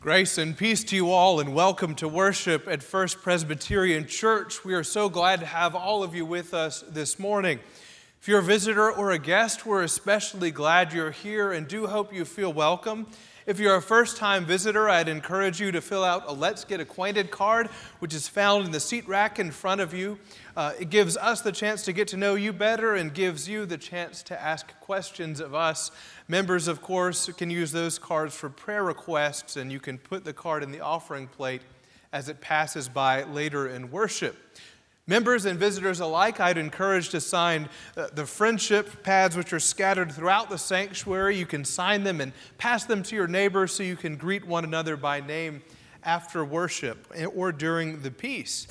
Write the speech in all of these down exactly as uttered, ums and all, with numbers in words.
Grace and peace to you all, and welcome to worship at First Presbyterian Church. We are so glad to have all of you with us this morning. If you're a visitor or a guest, we're especially glad you're here and do hope you feel welcome. If you're a first-time visitor, I'd encourage you to fill out a Let's Get Acquainted card, which is found in the seat rack in front of you. Uh, it gives us the chance to get to know you better and gives you the chance to ask questions of us. Members, of course, can use those cards for prayer requests, and you can put the card in the offering plate as it passes by later in worship. Members and visitors alike, I'd encourage to sign uh, the friendship pads which are scattered throughout the sanctuary. You can sign them and pass them to your neighbors so you can greet one another by name after worship or during the peace.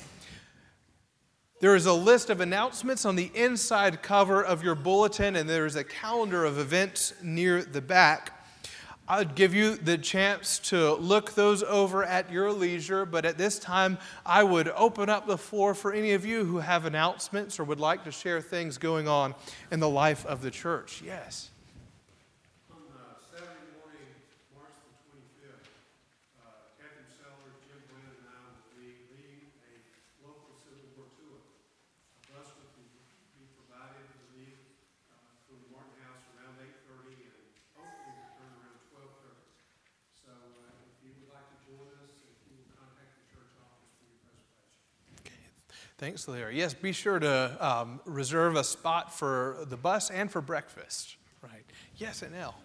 There is a list of announcements on the inside cover of your bulletin, and there is a calendar of events near the back. I'd give you the chance to look those over at your leisure, but at this time, I would open up the floor for any of you who have announcements or would like to share things going on in the life of the church. Yes. On uh, Saturday morning, March the twenty-fifth, uh, Catherine Sellers, Jim Glenn, and I will be leading a local Civil War tour. A bus will be be provided to leave uh, from the Martin House around eight thirty and hopefully return around twelve thirty. So uh, if you would like to join us, if you will contact the church office for your reservation. Okay. Thanks, Larry. Yes, be sure to um, reserve a spot for the bus and for breakfast. Right. Yes, and Elle.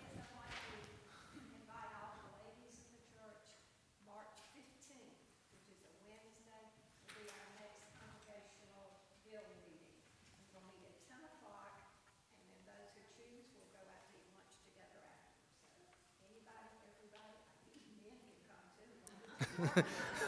Invite all the ladies of the church, March fifteenth, which is a Wednesday, will be our next congregational bill meeting. We're going to meet at ten o'clock, and then those who choose will go out to eat lunch together after. So anybody, everybody, I think men can come too.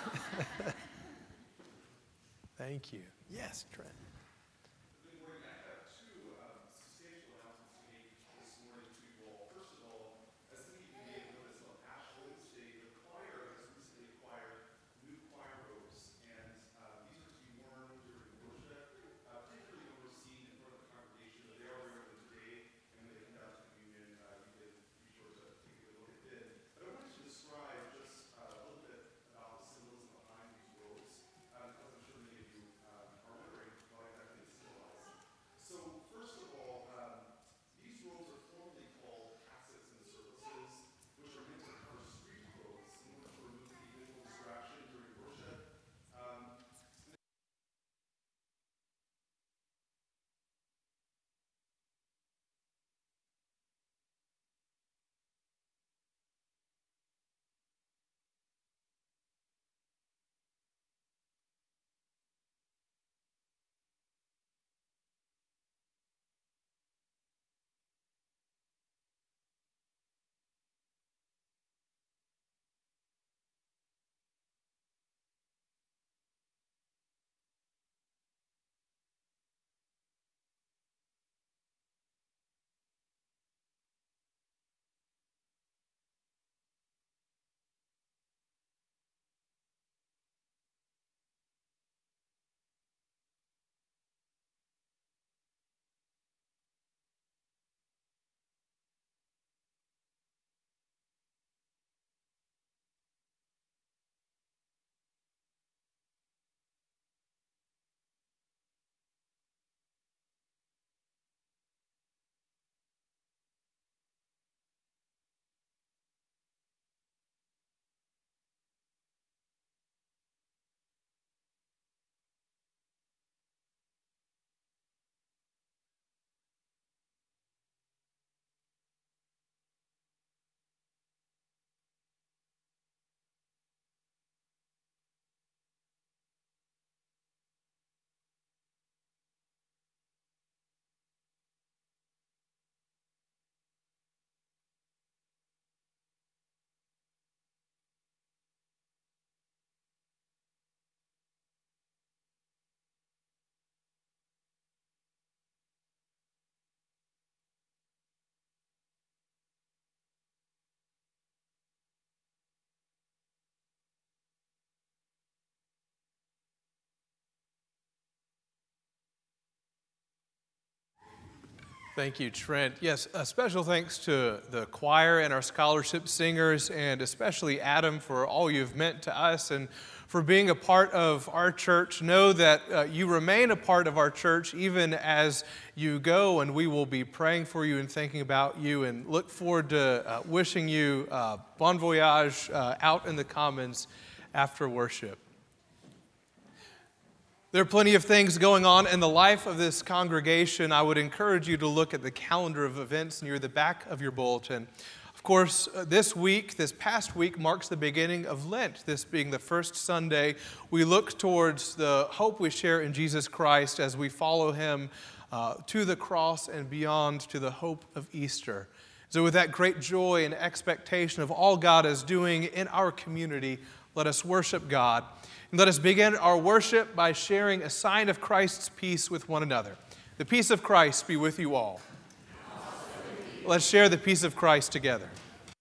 Thank you. Yes, Trent. Good morning. I have two um, substantial announcements to make this morning to you all. First of all, as many of you may have noticed on Ash Wednesday, the choir has recently acquired new choir robes, and uh, these are to be worn during worship, uh, particularly overseen in front of the congregation. But they are wearing them today, and when they come down to communion, uh, you can be sure to take a look at them. But I wanted to describe just uh, a little bit about the symbolism behind these robes, uh, because I'm sure many of you um, are wondering what I'm Thank you, Trent. Yes, a special thanks to the choir and our scholarship singers, and especially Adam for all you've meant to us and for being a part of our church. Know that uh, you remain a part of our church even as you go, and we will be praying for you and thinking about you, and look forward to uh, wishing you uh, bon voyage uh, out in the commons after worship. There are plenty of things going on in the life of this congregation. I would encourage you to look at the calendar of events near the back of your bulletin. Of course, uh, this week, this past week, marks the beginning of Lent. This being the first Sunday, we look towards the hope we share in Jesus Christ as we follow Him uh, to the cross and beyond to the hope of Easter. So with that great joy and expectation of all God is doing in our community, let us worship God. And let us begin our worship by sharing a sign of Christ's peace with one another. The peace of Christ be with you all. Let's share the peace of Christ together.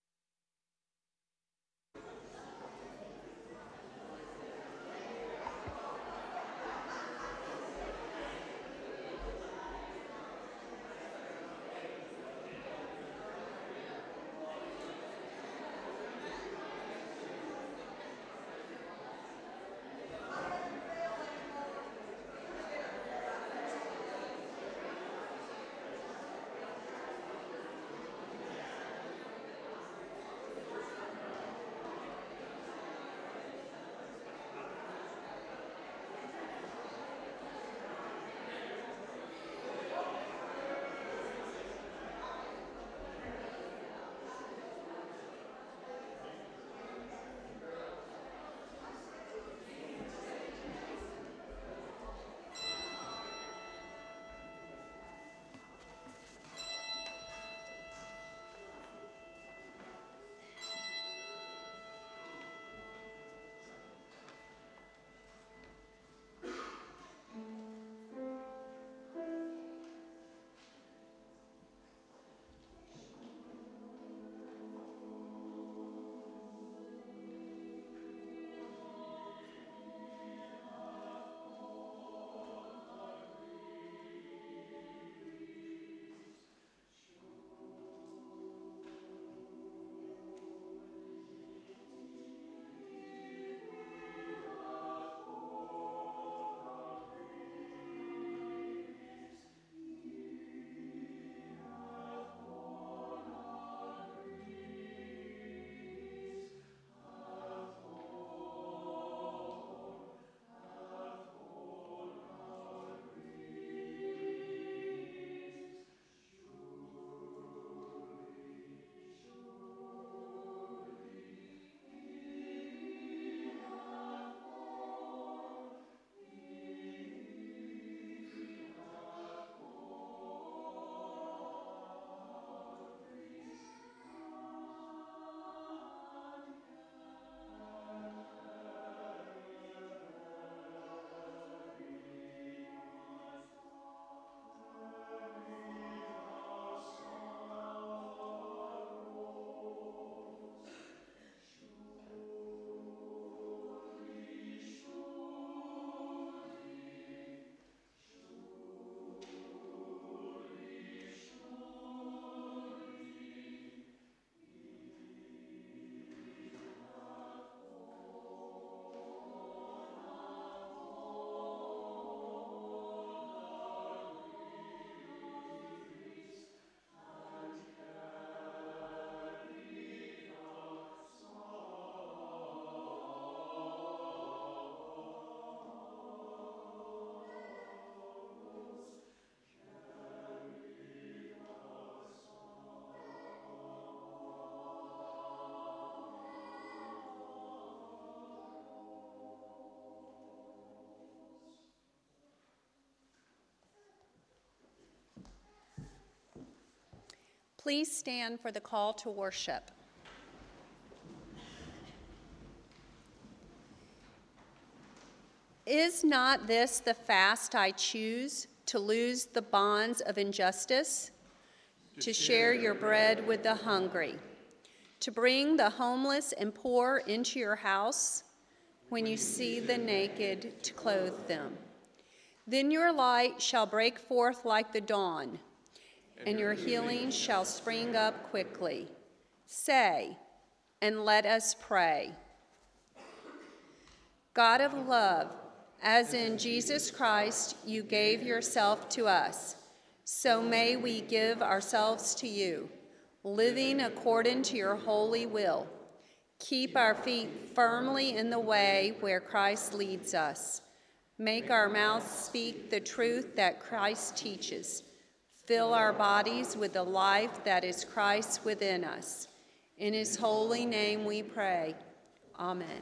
Please stand for the call to worship. Is not this the fast I choose, to lose the bonds of injustice, to share your bread with the hungry, to bring the homeless and poor into your house, when you see the naked, to clothe them? Then your light shall break forth like the dawn, and your healing shall spring up quickly. Say, and let us pray. God of love, as in Jesus Christ you gave yourself to us, so may we give ourselves to you, living according to your holy will. Keep our feet firmly in the way where Christ leads us. Make our mouths speak the truth that Christ teaches. Fill our bodies with the life that is Christ within us. In his holy name we pray. Amen.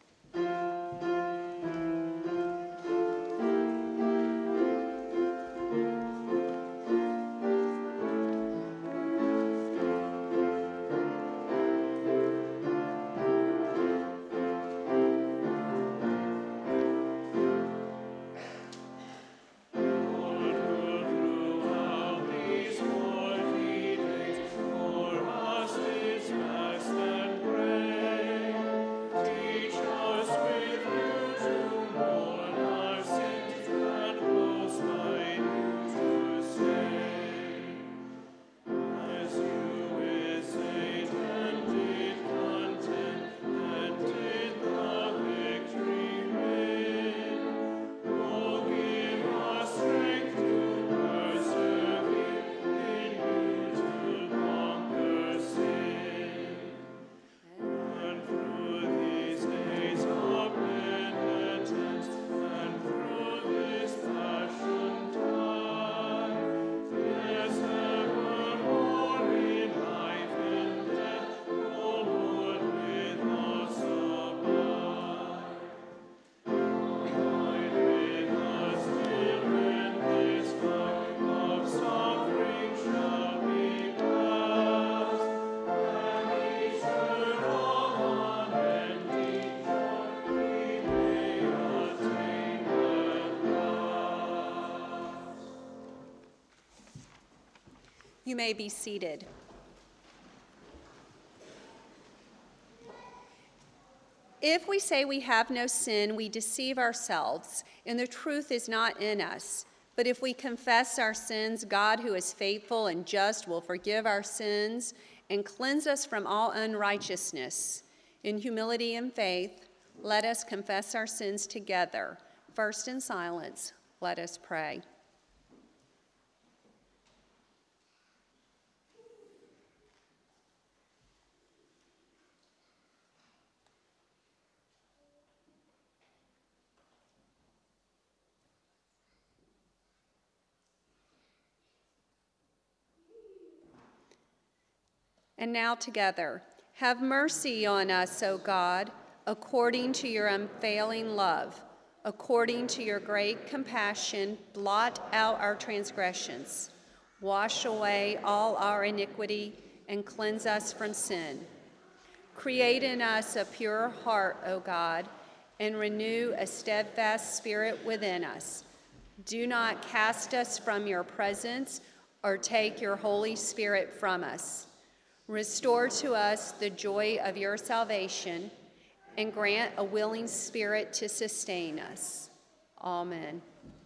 You may be seated. If we say we have no sin, we deceive ourselves, and the truth is not in us. But if we confess our sins, God, who is faithful and just, will forgive our sins and cleanse us from all unrighteousness. In humility and faith, let us confess our sins together. First, in silence, let us pray. And now together, have mercy on us, O God, according to your unfailing love. According to your great compassion, blot out our transgressions. Wash away all our iniquity and cleanse us from sin. Create in us a pure heart, O God, and renew a steadfast spirit within us. Do not cast us from your presence or take your Holy Spirit from us. Restore to us the joy of your salvation and grant a willing spirit to sustain us. Amen.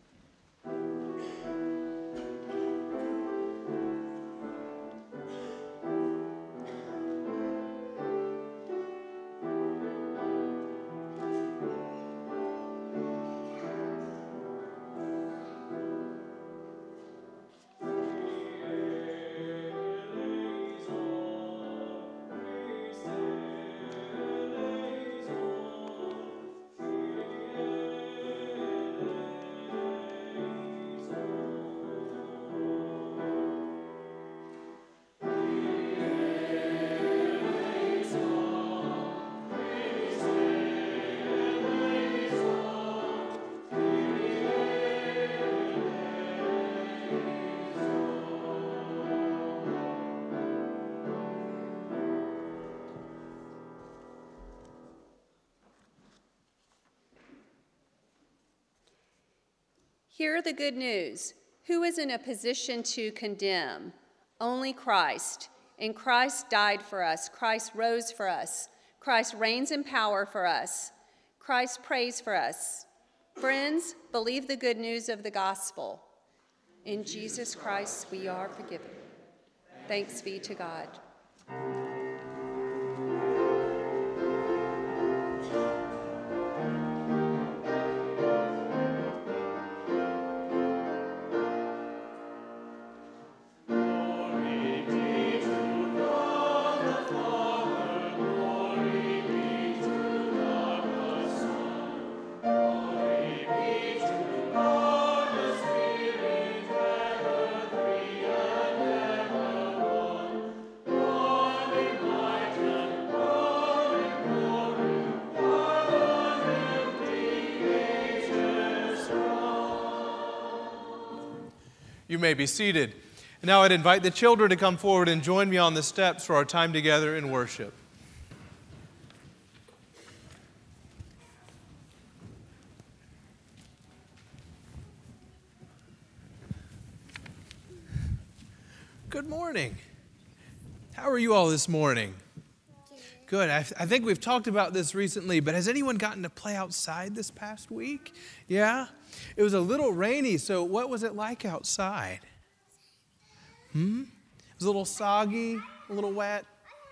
Hear the good news. Who is in a position to condemn? Only Christ. And Christ died for us. Christ rose for us. Christ reigns in power for us. Christ prays for us. Friends, believe the good news of the gospel. In Jesus Christ we are forgiven. Thanks be to God. You may be seated. Now I'd invite the children to come forward and join me on the steps for our time together in worship. Good morning. How are you all this morning? Good. I, I think we've talked about this recently, but has anyone gotten to play outside this past week? Yeah? It was a little rainy, so what was it like outside? Hmm? It was a little soggy, a little wet.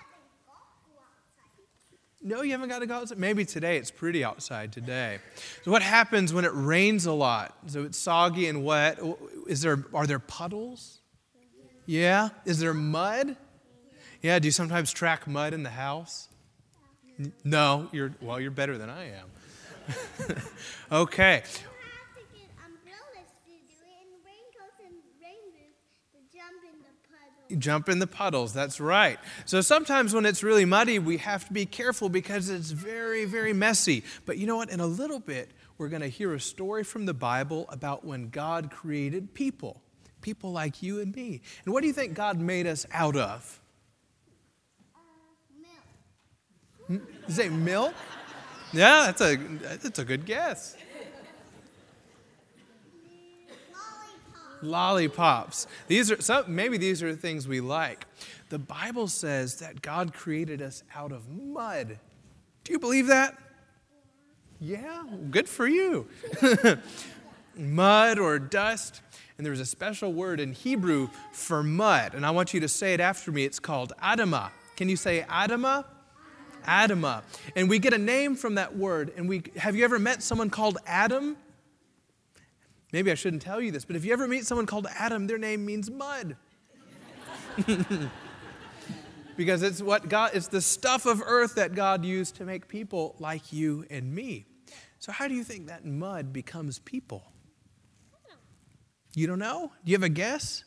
No, you haven't got to go outside? Maybe today it's pretty outside today. So what happens when it rains a lot? So it's soggy and wet. Is there, are there puddles? Yeah? Is there mud? Yeah, do you sometimes track mud in the house? No, you're well, you're better than I am. Okay. Jump in the puddles, that's right. So sometimes when it's really muddy, we have to be careful because it's very, very messy. But you know what? In a little bit, we're going to hear a story from the Bible about when God created people, people like you and me. And what do you think God made us out of? Uh, milk. You say milk? Yeah, that's a, that's a good guess. Lollipops. These are some, maybe these are the things we like. The Bible says that God created us out of mud. Do you believe that? Yeah, good for you. Mud or dust. And there's a special word in Hebrew for mud. And I want you to say it after me. It's called Adamah. Can you say Adamah? Adamah. And we get a name from that word. And we have you ever met someone called Adam? Maybe I shouldn't tell you this, but if you ever meet someone called Adam, their name means mud. Because it's what God, it's the stuff of earth that God used to make people like you and me. So how do you think that mud becomes people? You don't know? Do you have a guess?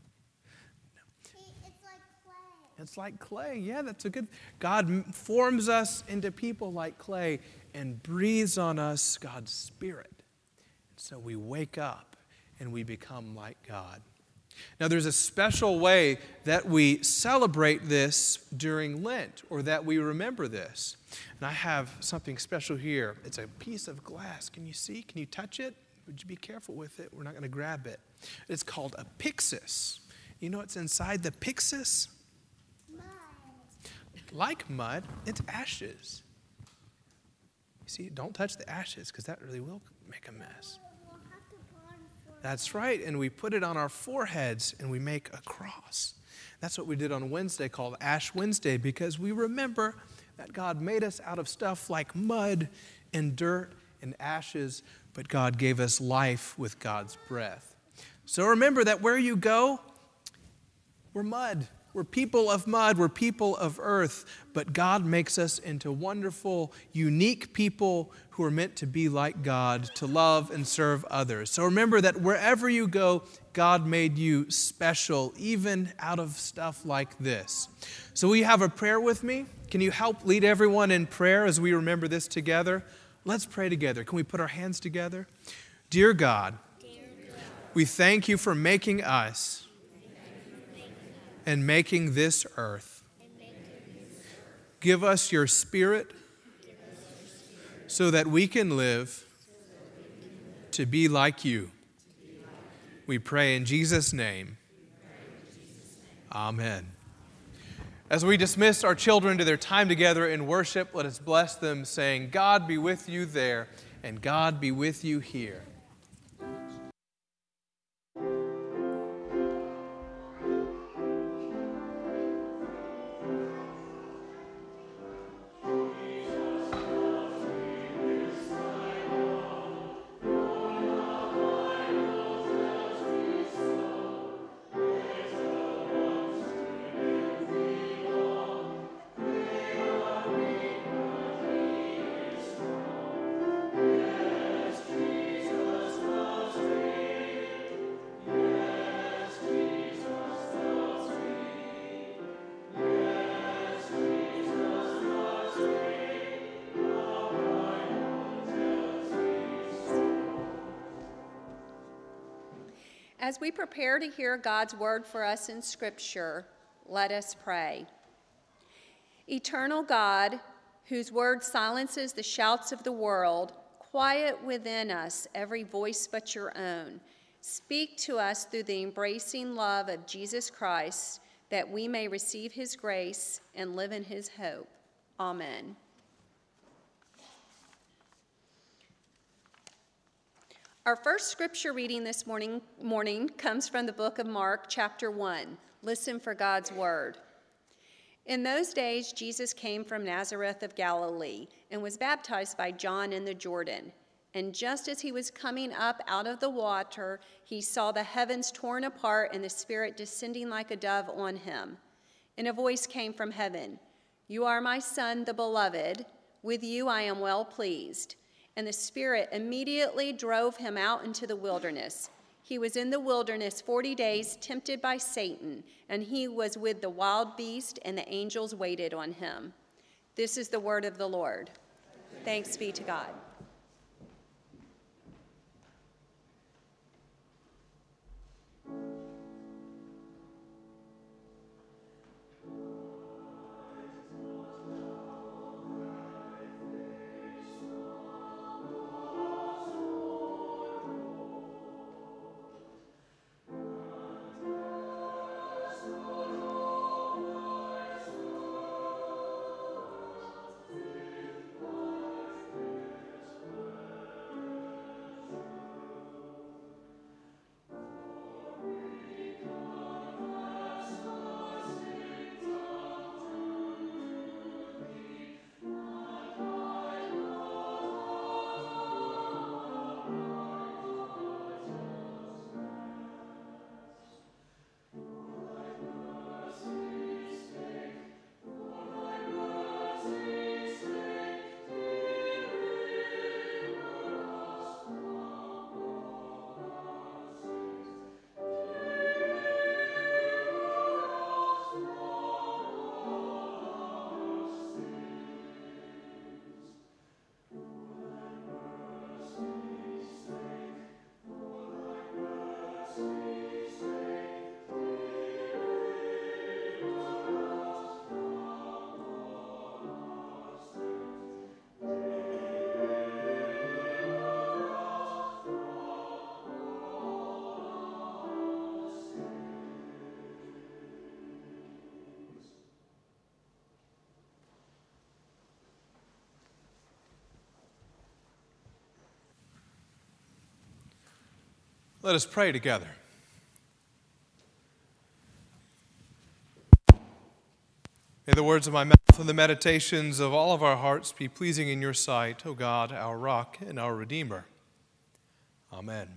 It's like clay. It's like clay. Yeah, that's a good. God forms us into people like clay and breathes on us God's Spirit. So we wake up and we become like God. Now there's a special way that we celebrate this during Lent, or that we remember this. And I have something special here. It's a piece of glass. Can you see? Can you touch it? Would you be careful with it? We're not going to grab it. It's called a pyxis. You know what's inside the pyxis? Mud. Like mud, it's ashes. You see, don't touch the ashes because that really will make a mess. That's right, and we put it on our foreheads and we make a cross. That's what we did on Wednesday called Ash Wednesday, because we remember that God made us out of stuff like mud and dirt and ashes, but God gave us life with God's breath. So remember that where you go, we're mud. We're people of mud. We're people of earth. But God makes us into wonderful, unique people who are meant to be like God, to love and serve others. So remember that wherever you go, God made you special, even out of stuff like this. So will you have a prayer with me? Can you help lead everyone in prayer as we remember this together? Let's pray together. Can we put our hands together? Dear God, Dear God, we thank you for making us and making this earth. Give us your Spirit so that we can live to be like you. We pray in Jesus' name. Amen. As we dismiss our children to their time together in worship, let us bless them, saying, God be with you there, and God be with you here. As we prepare to hear God's word for us in Scripture, let us pray. Eternal God, whose word silences the shouts of the world, quiet within us every voice but your own. Speak to us through the embracing love of Jesus Christ, that we may receive his grace and live in his hope. Amen. Our first scripture reading this morning, morning comes from the book of Mark, chapter one. Listen for God's word. In those days, Jesus came from Nazareth of Galilee and was baptized by John in the Jordan. And just as he was coming up out of the water, he saw the heavens torn apart and the Spirit descending like a dove on him. And a voice came from heaven, "You are my Son, the beloved. With you I am well pleased." And the Spirit immediately drove him out into the wilderness. He was in the wilderness forty days, tempted by Satan, and he was with the wild beast, and the angels waited on him. This is the word of the Lord. Thanks be to God. Let us pray together. May the words of my mouth and the meditations of all of our hearts be pleasing in your sight, O God, our rock and our Redeemer. Amen.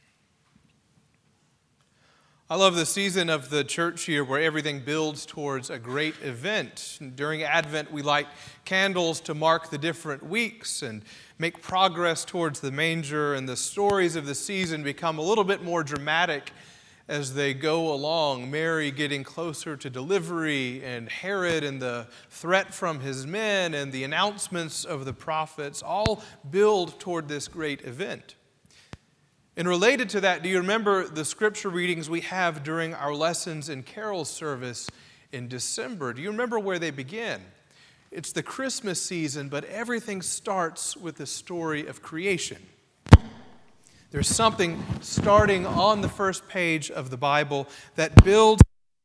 I love the season of the church year where everything builds towards a great event. During Advent, we light candles to mark the different weeks and make progress towards the manger, and the stories of the season become a little bit more dramatic as they go along. Mary getting closer to delivery, and Herod and the threat from his men, and the announcements of the prophets all build toward this great event. And related to that, do you remember the scripture readings we have during our lessons in carol service in December? Do you remember where they begin? It's the Christmas season, but everything starts with the story of creation. There's something starting on the first page of the Bible that builds.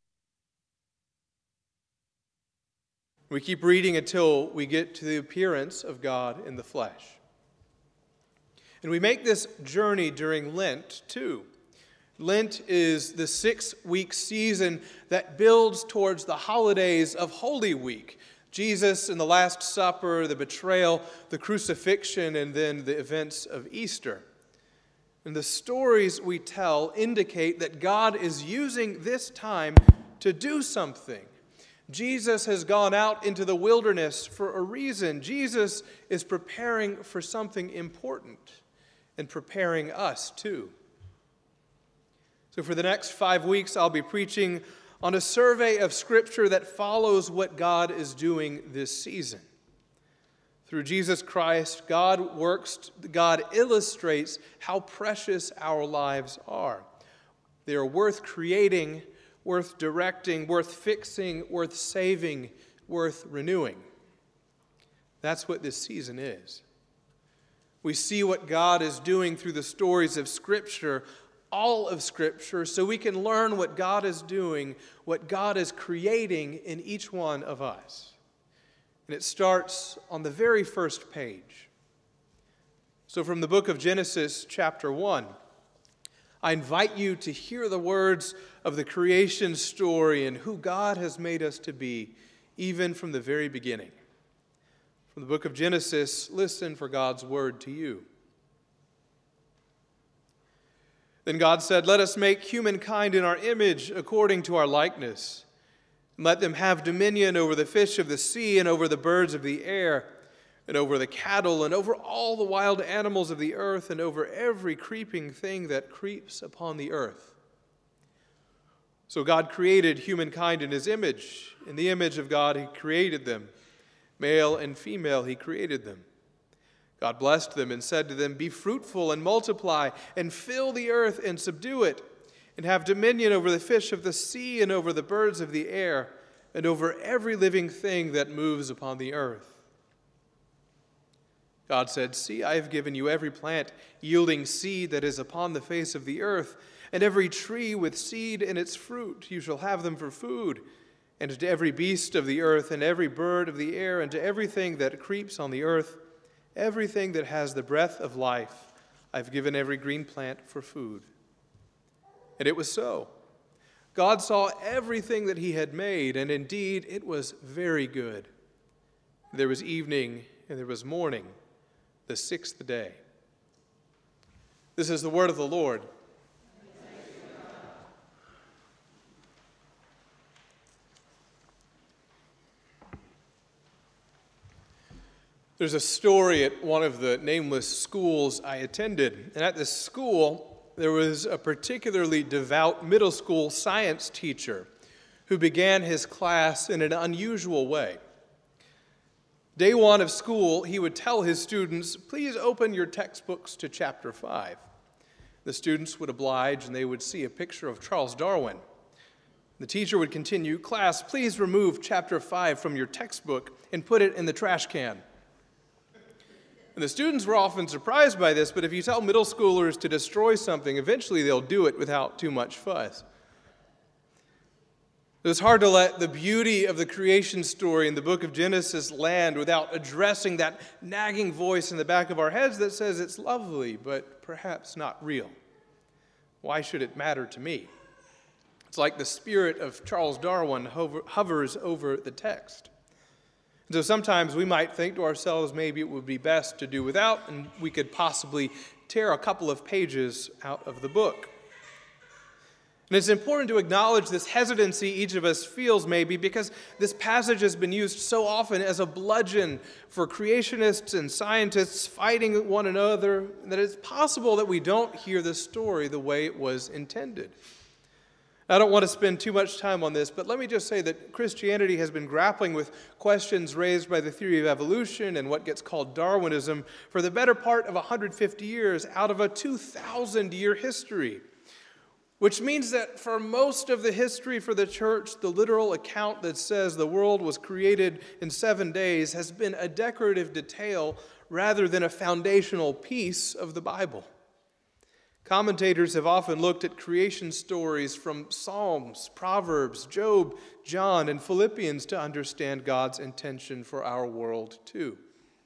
We keep reading until we get to the appearance of God in the flesh. And we make this journey during Lent, too. Lent is the six-week season that builds towards the holidays of Holy Week. Jesus and the Last Supper, the betrayal, the crucifixion, and then the events of Easter. And the stories we tell indicate that God is using this time to do something. Jesus has gone out into the wilderness for a reason. Jesus is preparing for something important, and preparing us too. So for the next five weeks, I'll be preaching on a survey of Scripture that follows what God is doing this season. Through Jesus Christ, God works, God illustrates how precious our lives are. They are worth creating, worth directing, worth fixing, worth saving, worth renewing. That's what this season is. We see what God is doing through the stories of Scripture, all of Scripture, so we can learn what God is doing, what God is creating in each one of us. And it starts on the very first page. So from the book of Genesis, chapter one, I invite you to hear the words of the creation story and who God has made us to be, even from the very beginning. From the book of Genesis, listen for God's word to you. Then God said, "Let us make humankind in our image, according to our likeness. And let them have dominion over the fish of the sea and over the birds of the air and over the cattle and over all the wild animals of the earth and over every creeping thing that creeps upon the earth." So God created humankind in his image. In the image of God he created them. Male and female he created them. God blessed them and said to them, "Be fruitful and multiply and fill the earth and subdue it, and have dominion over the fish of the sea and over the birds of the air and over every living thing that moves upon the earth." God said, "See, I have given you every plant yielding seed that is upon the face of the earth, and every tree with seed in its fruit. You shall have them for food. And to every beast of the earth and every bird of the air and to everything that creeps on the earth, everything that has the breath of life, I've given every green plant for food." And it was so. God saw everything that he had made, and indeed it was very good. There was evening and there was morning, the sixth day. This is the word of the Lord. There's a story at one of the nameless schools I attended, and at this school, there was a particularly devout middle school science teacher who began his class in an unusual way. Day one of school, he would tell his students, "Please open your textbooks to chapter five. The students would oblige, and they would see a picture of Charles Darwin. The teacher would continue, "Class, please remove chapter five from your textbook and put it in the trash can." And the students were often surprised by this, but if you tell middle schoolers to destroy something, eventually they'll do it without too much fuss. It was hard to let the beauty of the creation story in the book of Genesis land without addressing that nagging voice in the back of our heads that says it's lovely, but perhaps not real. Why should it matter to me? It's like the spirit of Charles Darwin hover, hovers over the text. And so sometimes we might think to ourselves, maybe it would be best to do without, and we could possibly tear a couple of pages out of the book. And it's important to acknowledge this hesitancy each of us feels maybe because this passage has been used so often as a bludgeon for creationists and scientists fighting one another that it's possible that we don't hear the story the way it was intended. I don't want to spend too much time on this, but let me just say that Christianity has been grappling with questions raised by the theory of evolution and what gets called Darwinism for the better part of one hundred fifty years out of a two thousand year history, which means that for most of the history for the church, the literal account that says the world was created in seven days has been a decorative detail rather than a foundational piece of the Bible. Commentators have often looked at creation stories from Psalms, Proverbs, Job, John, and Philippians to understand God's intention for our world too.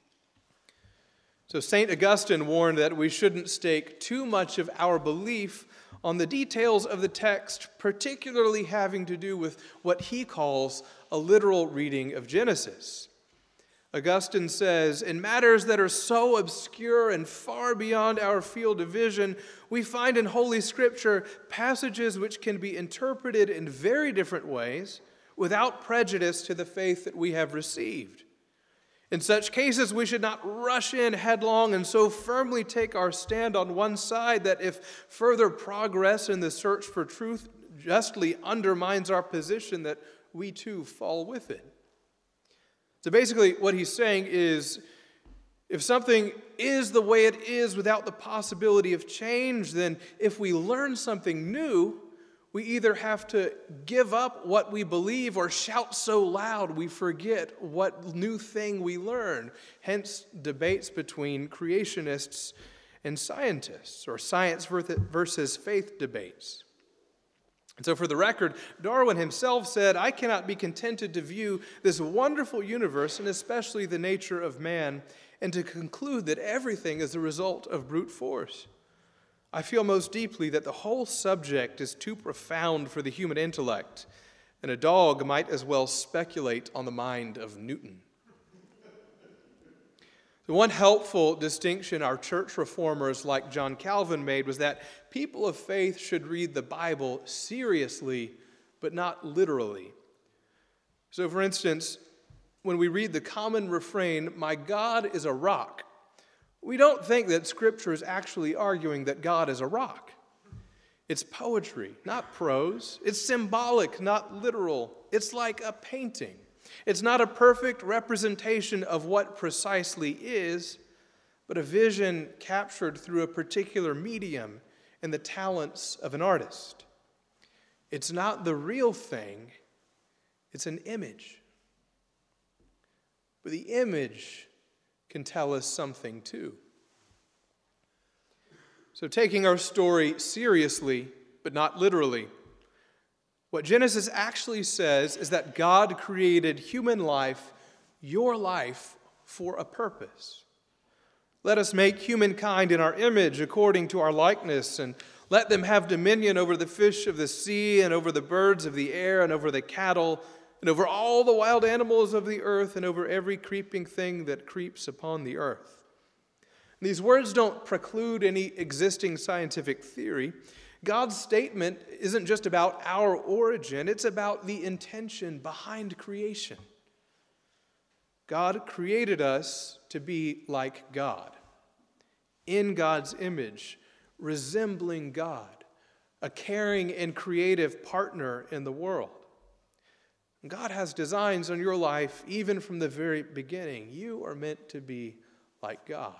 So Saint Augustine warned that we shouldn't stake too much of our belief on the details of the text, particularly having to do with what he calls a literal reading of Genesis. Augustine says, "In matters that are so obscure and far beyond our field of vision, we find in Holy Scripture passages which can be interpreted in very different ways without prejudice to the faith that we have received. In such cases, we should not rush in headlong and so firmly take our stand on one side that if further progress in the search for truth justly undermines our position, that we too fall with it." So basically what he's saying is, if something is the way it is without the possibility of change, then if we learn something new, We either have to give up what we believe or shout so loud we forget what new thing we learn. Hence, debates between creationists and scientists, or science versus faith debates. And so for the record, Darwin himself said, "I cannot be contented to view this wonderful universe, and especially the nature of man, and to conclude that everything is the result of brute force. I feel most deeply that the whole subject is too profound for the human intellect, and a dog might as well speculate on the mind of Newton." The one helpful distinction our church reformers like John Calvin made was that people of faith should read the Bible seriously, but not literally. So, for instance, when we read the common refrain, "My God is a rock," we don't think that Scripture is actually arguing that God is a rock. It's poetry, not prose. It's symbolic, not literal. It's like a painting. It's not a perfect representation of what precisely is, but a vision captured through a particular medium and the talents of an artist. It's not the real thing, it's an image. But the image can tell us something too. So, taking our story seriously, but not literally, what Genesis actually says is that God created human life, your life, for a purpose. Let us make humankind in our image according to our likeness, and let them have dominion over the fish of the sea, and over the birds of the air, and over the cattle, and over all the wild animals of the earth, and over every creeping thing that creeps upon the earth. These words don't preclude any existing scientific theory. God's statement isn't just about our origin, it's about the intention behind creation. God created us to be like God, in God's image, resembling God, a caring and creative partner in the world. God has designs on your life even from the very beginning. You are meant to be like God.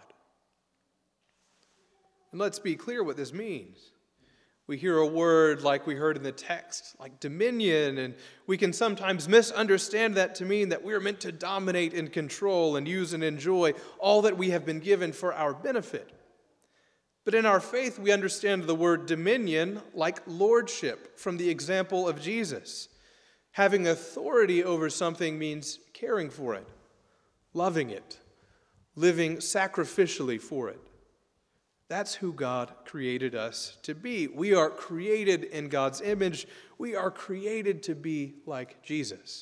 And let's be clear what this means. We hear a word like we heard in the text, like dominion, and we can sometimes misunderstand that to mean that we are meant to dominate and control and use and enjoy all that we have been given for our benefit. But in our faith, we understand the word dominion like lordship from the example of Jesus. Having authority over something means caring for it, loving it, living sacrificially for it. That's who God created us to be. We are created in God's image. We are created to be like Jesus.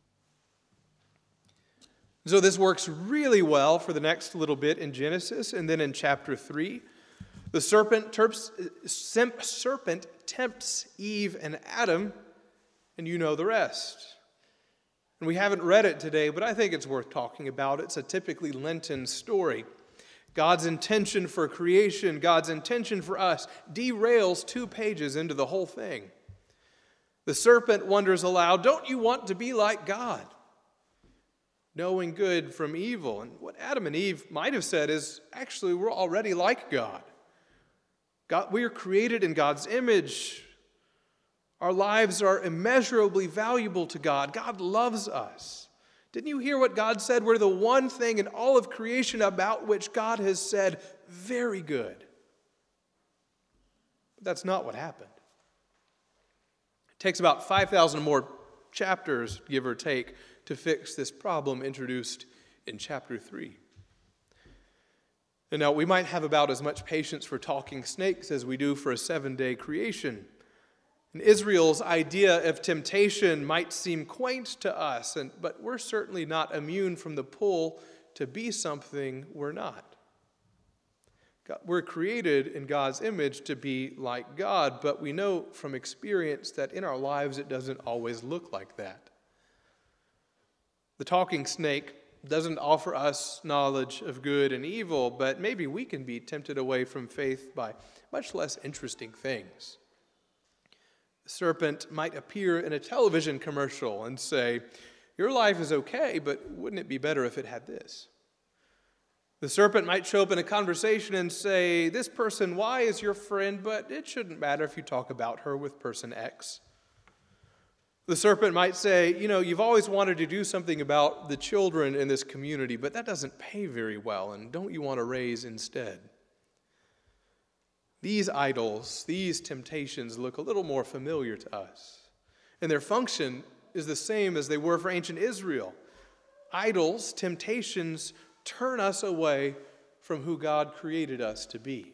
So this works really well for the next little bit in Genesis, and then in chapter three, the serpent, terps, serpent tempts Eve and Adam, and you know the rest. And we haven't read it today, but I think it's worth talking about. It's a typically Lenten story. God's intention for creation, God's intention for us, derails two pages into the whole thing. The serpent wonders aloud, "Don't you want to be like God, knowing good from evil?" And what Adam and Eve might have said is, actually, we're already like God. God, we are created in God's image. Our lives are immeasurably valuable to God. God loves us. Didn't you hear what God said? We're the one thing in all of creation about which God has said, "Very good." But that's not what happened. It takes about five thousand more chapters, give or take, to fix this problem introduced in chapter three. And now, we might have about as much patience for talking snakes as we do for a seven-day creation. And Israel's idea of temptation might seem quaint to us, and, but we're certainly not immune from the pull to be something we're not. God, we're created in God's image to be like God, but we know from experience that in our lives it doesn't always look like that. The talking snake doesn't offer us knowledge of good and evil, but maybe we can be tempted away from faith by much less interesting things. The serpent might appear in a television commercial and say, "Your life is okay, but wouldn't it be better if it had this?" The serpent might show up in a conversation and say, this person Y is your friend, but it shouldn't matter if you talk about her with person X. The serpent might say, you know, you've always wanted to do something about the children in this community, but that doesn't pay very well, and don't you want to raise instead? These idols, these temptations look a little more familiar to us, and their function is the same as they were for ancient Israel. Idols, temptations, turn us away from who God created us to be.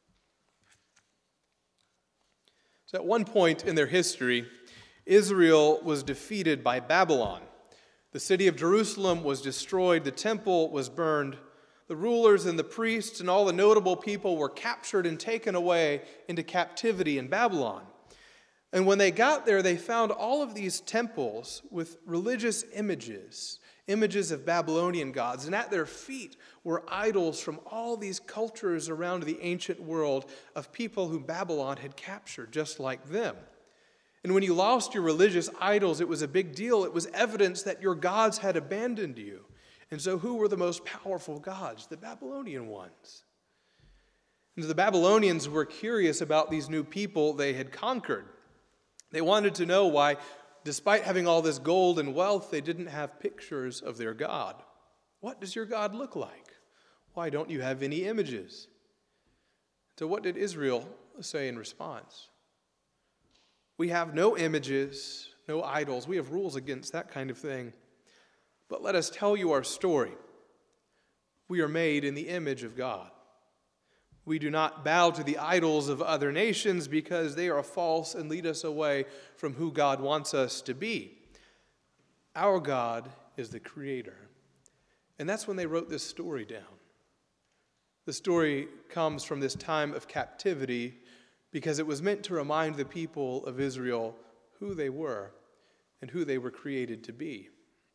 So at one point in their history, Israel was defeated by Babylon. The city of Jerusalem was destroyed, the temple was burned, the rulers and the priests and all the notable people were captured and taken away into captivity in Babylon. And when they got there, they found all of these temples with religious images, images of Babylonian gods, and at their feet were idols from all these cultures around the ancient world of people whom Babylon had captured, just like them. And when you lost your religious idols, it was a big deal. It was evidence that your gods had abandoned you. And so who were the most powerful gods? The Babylonian ones. And the Babylonians were curious about these new people they had conquered. They wanted to know why, despite having all this gold and wealth, they didn't have pictures of their God. What does your God look like? Why don't you have any images? So what did Israel say in response? We have no images, no idols. We have rules against that kind of thing. But let us tell you our story. We are made in the image of God. We do not bow to the idols of other nations because they are false and lead us away from who God wants us to be. Our God is the Creator. And that's when they wrote this story down. The story comes from this time of captivity because it was meant to remind the people of Israel who they were and who they were created to be.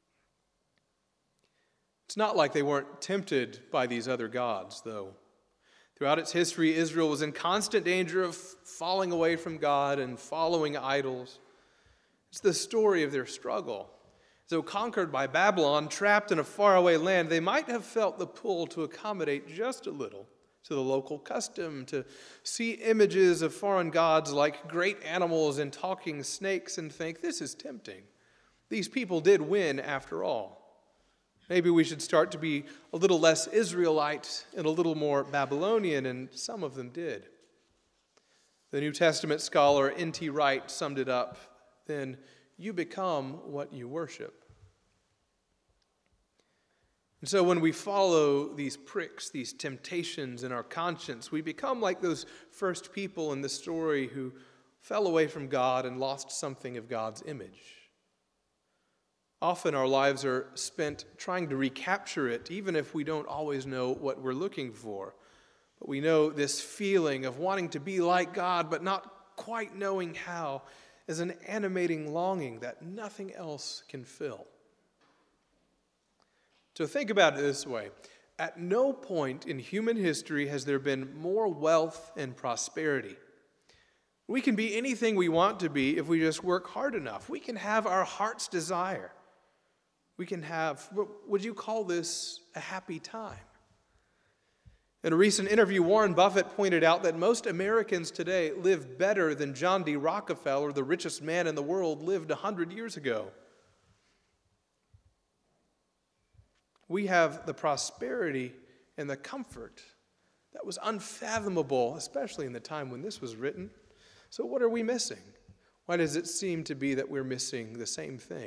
It's not like they weren't tempted by these other gods, though. Throughout its history, Israel was in constant danger of falling away from God and following idols. It's the story of their struggle. Though conquered by Babylon, trapped in a faraway land, they might have felt the pull to accommodate just a little to the local custom, to see images of foreign gods like great animals and talking snakes and think, this is tempting. These people did win after all. Maybe we should start to be a little less Israelite and a little more Babylonian, and some of them did. The New Testament scholar N T Wright summed it up, then you become what you worship. And so when we follow these pricks, these temptations in our conscience, we become like those first people in the story who fell away from God and lost something of God's image. Often our lives are spent trying to recapture it, even if we don't always know what we're looking for. But we know this feeling of wanting to be like God, but not quite knowing how, is an animating longing that nothing else can fill. So think about it this way. At no point in human history has there been more wealth and prosperity. We can be anything we want to be if we just work hard enough. We can have our heart's desire. We can have, would you call this a happy time? In a recent interview, Warren Buffett pointed out that most Americans today live better than John D. Rockefeller, the richest man in the world, lived one hundred years ago. We have the prosperity and the comfort that was unfathomable, especially in the time when this was written. So what are we missing? Why does it seem to be that we're missing the same thing?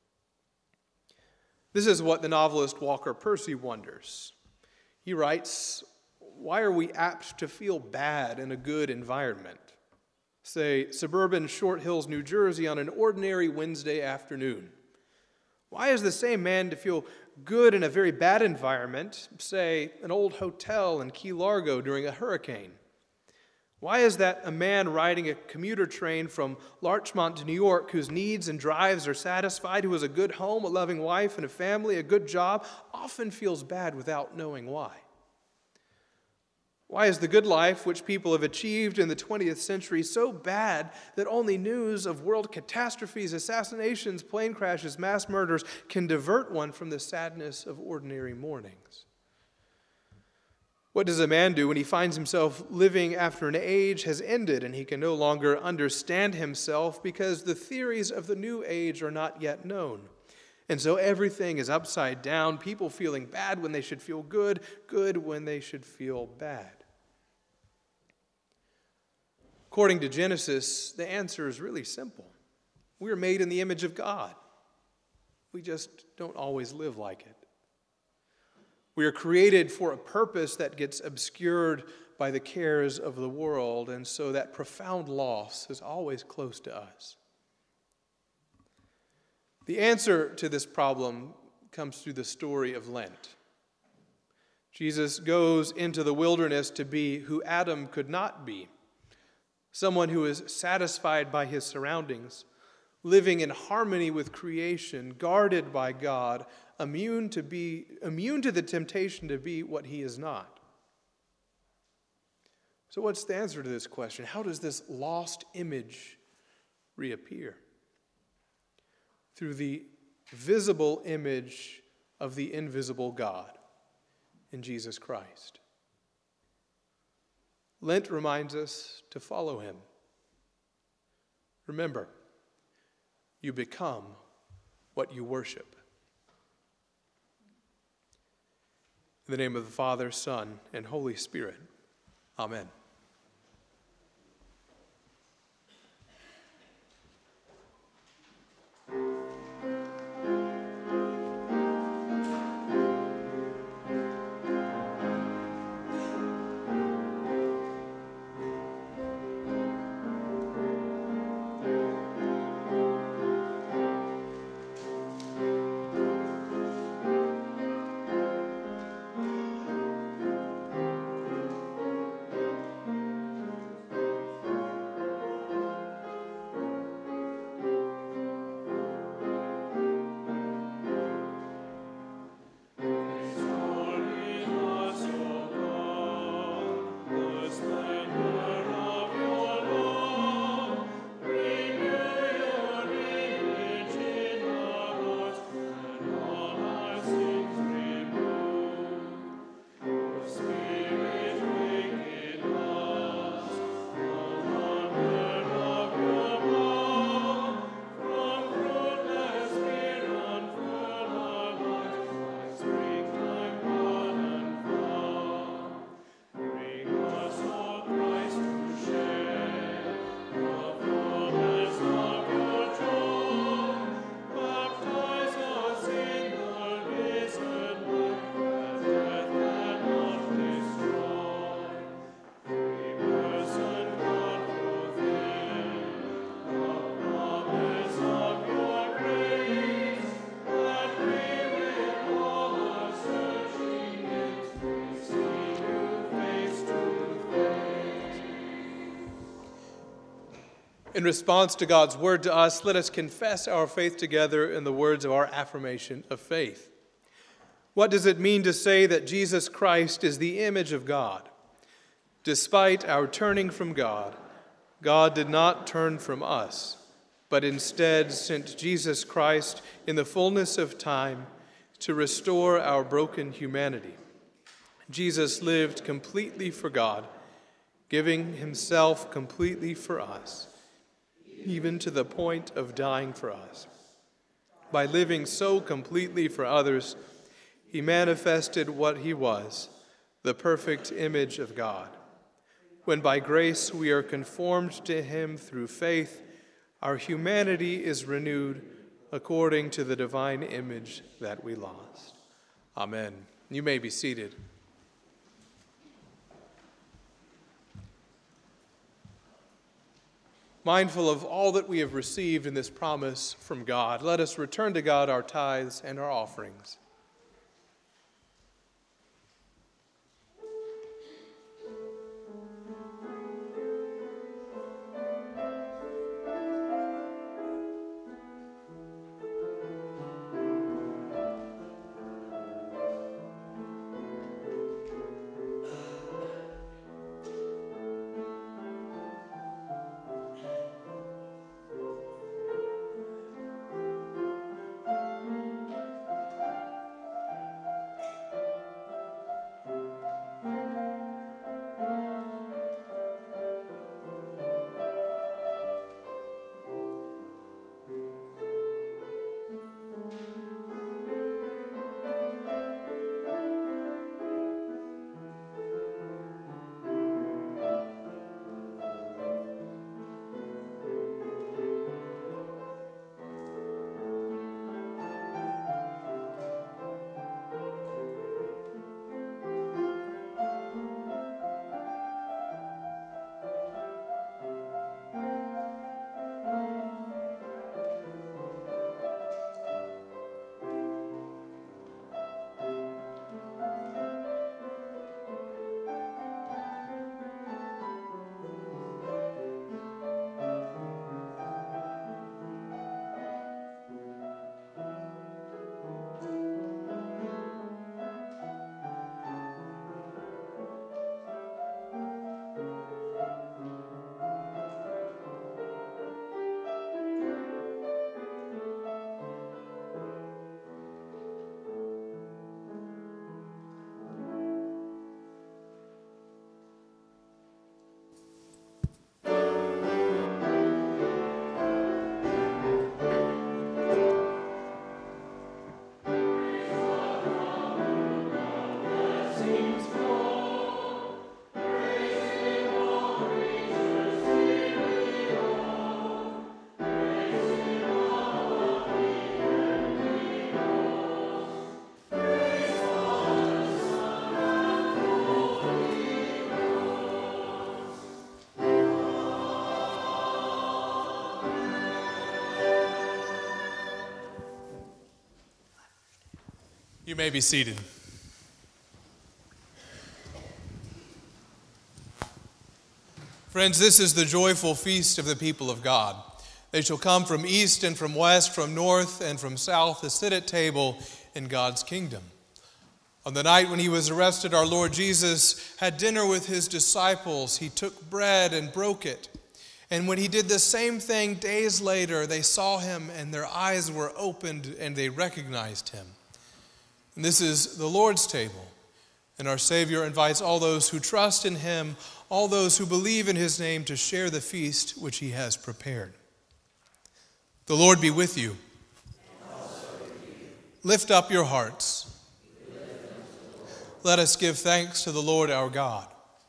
This is what the novelist Walker Percy wonders. He writes, why are we apt to feel bad in a good environment? Say, suburban Short Hills, New Jersey on an ordinary Wednesday afternoon. Why is the same man to feel good in a very bad environment, say an old hotel in Key Largo during a hurricane? Why is that a man riding a commuter train from Larchmont to New York whose needs and drives are satisfied, who has a good home, a loving wife and a family, a good job, often feels bad without knowing why? Why is the good life which people have achieved in the twentieth century so bad that only news of world catastrophes, assassinations, plane crashes, mass murders can divert one from the sadness of ordinary mornings? What does a man do when he finds himself living after an age has ended and he can no longer understand himself because the theories of the new age are not yet known? And so everything is upside down, people feeling bad when they should feel good, good when they should feel bad. According to Genesis, the answer is really simple. We are made in the image of God. We just don't always live like it. We are created for a purpose that gets obscured by the cares of the world, and so that profound loss is always close to us. The answer to this problem comes through the story of Lent. Jesus goes into the wilderness to be who Adam could not be, someone who is satisfied by his surroundings, living in harmony with creation, guarded by God, immune to be immune to the temptation to be what he is not. So what's the answer to this question? How does this lost image reappear? Through the visible image of the invisible God in Jesus Christ. Lent reminds us to follow him. Remember, you become what you worship. In the name of the Father, Son, and Holy Spirit. Amen. In response to God's word to us, let us confess our faith together in the words of our affirmation of faith. What does it mean to say that Jesus Christ is the image of God? Despite our turning from God, God did not turn from us, but instead sent Jesus Christ in the fullness of time to restore our broken humanity. Jesus lived completely for God, giving himself completely for us, even to the point of dying for us. By living so completely for others, he manifested what he was, the perfect image of God. When by grace we are conformed to him through faith, our humanity is renewed according to the divine image that we lost. Amen. You may be seated. Mindful of all that we have received in this promise from God, let us return to God our tithes and our offerings. You may be seated. Friends, this is the joyful feast of the people of God. They shall come from east and from west, from north and from south to sit at table in God's kingdom. On the night when he was arrested, our Lord Jesus had dinner with his disciples. He took bread and broke it. And when he did the same thing days later, they saw him and their eyes were opened and they recognized him. And this is the Lord's table. And our Savior invites all those who trust in him, all those who believe in his name, to share the feast which he has prepared. The Lord be with you. And also with you. Lift up your hearts. Let us give thanks to the Lord our God.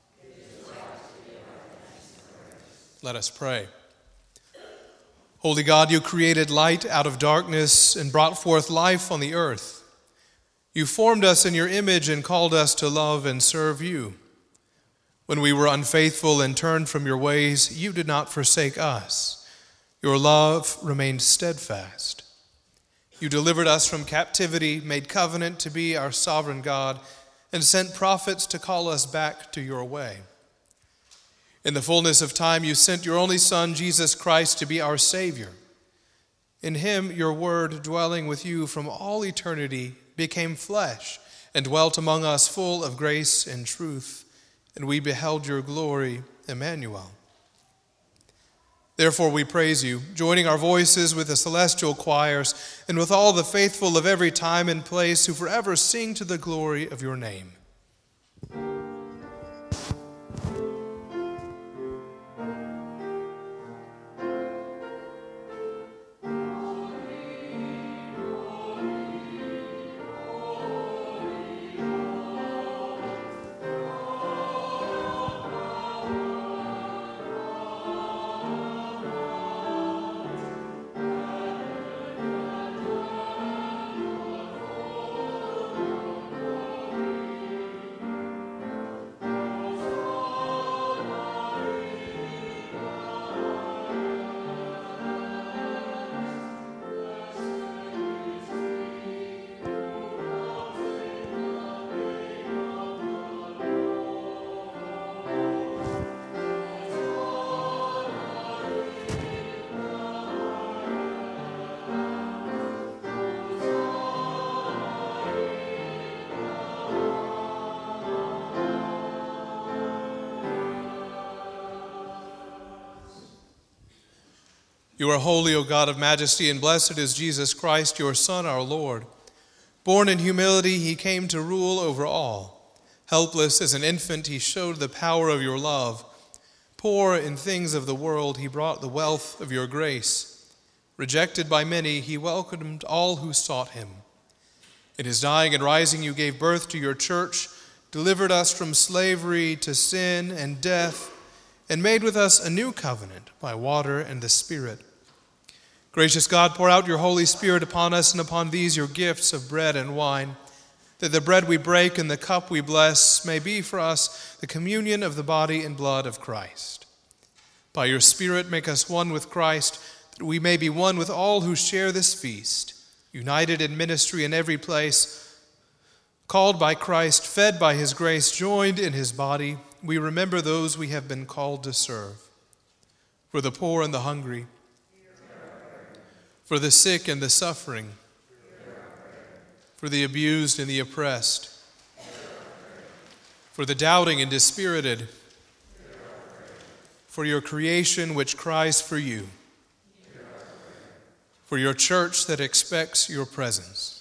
Let us pray. Holy God, you created light out of darkness and brought forth life on the earth. You formed us in your image and called us to love and serve you. When we were unfaithful and turned from your ways, you did not forsake us. Your love remained steadfast. You delivered us from captivity, made covenant to be our sovereign God, and sent prophets to call us back to your way. In the fullness of time, you sent your only Son, Jesus Christ, to be our Savior. In him, your word, dwelling with you from all eternity, became flesh and dwelt among us full of grace and truth, and we beheld your glory, Emmanuel. Therefore we praise you, joining our voices with the celestial choirs and with all the faithful of every time and place who forever sing to the glory of your name. You are holy, O God of majesty, and blessed is Jesus Christ, your Son, our Lord. Born in humility, he came to rule over all. Helpless as an infant, he showed the power of your love. Poor in things of the world, he brought the wealth of your grace. Rejected by many, he welcomed all who sought him. In his dying and rising, you gave birth to your church, delivered us from slavery to sin and death, and made with us a new covenant by water and the Spirit. Gracious God, pour out your Holy Spirit upon us and upon these your gifts of bread and wine, that the bread we break and the cup we bless may be for us the communion of the body and blood of Christ. By your Spirit, make us one with Christ, that we may be one with all who share this feast, united in ministry in every place, called by Christ, fed by his grace, joined in his body. We remember those we have been called to serve. For the poor and the hungry, for the sick and the suffering, for the abused and the oppressed, for the doubting and dispirited, for your creation which cries for you, for your church that expects your presence.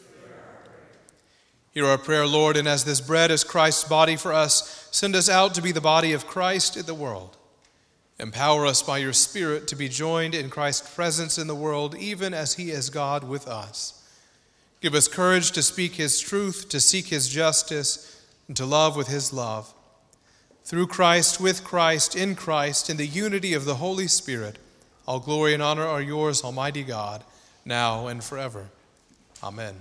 Hear our prayer, Lord, and as this bread is Christ's body for us, send us out to be the body of Christ in the world. Empower us by your Spirit to be joined in Christ's presence in the world, even as he is God with us. Give us courage to speak his truth, to seek his justice, and to love with his love. Through Christ, with Christ, in Christ, in the unity of the Holy Spirit, all glory and honor are yours, Almighty God, now and forever. Amen.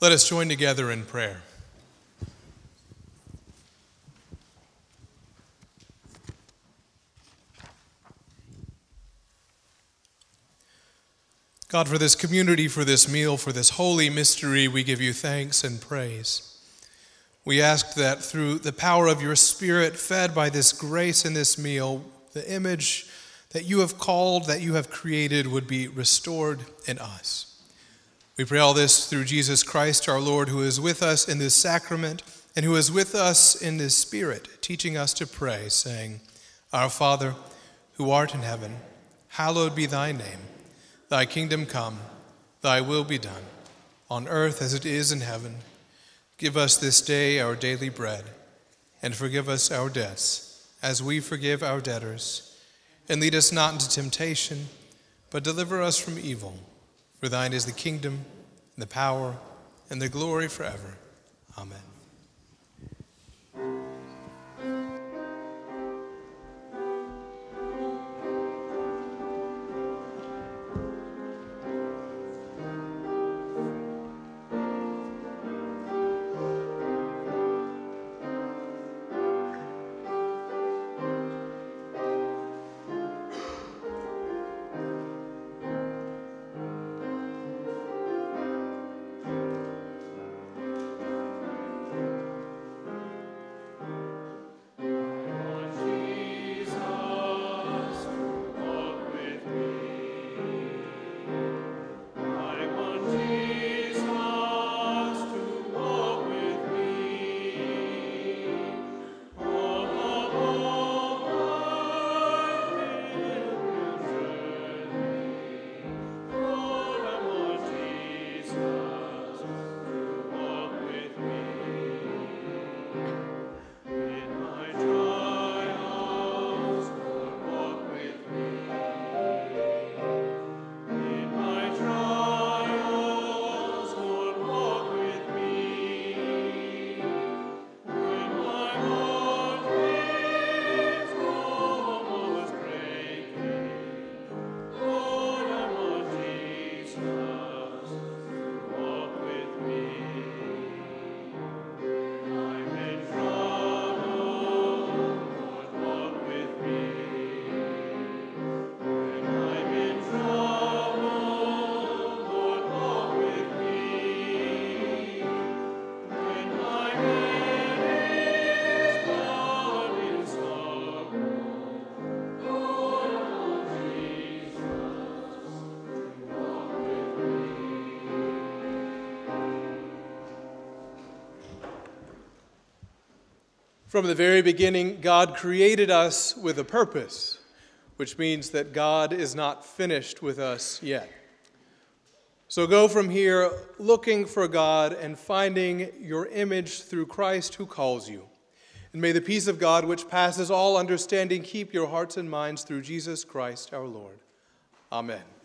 Let us join together in prayer. God, for this community, for this meal, for this holy mystery, we give you thanks and praise. We ask that through the power of your Spirit, fed by this grace in this meal, the image that you have called, that you have created, would be restored in us. We pray all this through Jesus Christ, our Lord, who is with us in this sacrament and who is with us in this Spirit, teaching us to pray, saying, Our Father, who art in heaven, hallowed be thy name. Thy kingdom come, thy will be done, on earth as it is in heaven. Give us this day our daily bread, and forgive us our debts, as we forgive our debtors. And lead us not into temptation, but deliver us from evil. For thine is the kingdom, and the power, and the glory forever. Amen. From the very beginning, God created us with a purpose, which means that God is not finished with us yet. So go from here looking for God and finding your image through Christ who calls you. And may the peace of God, which passes all understanding, keep your hearts and minds through Jesus Christ our Lord. Amen.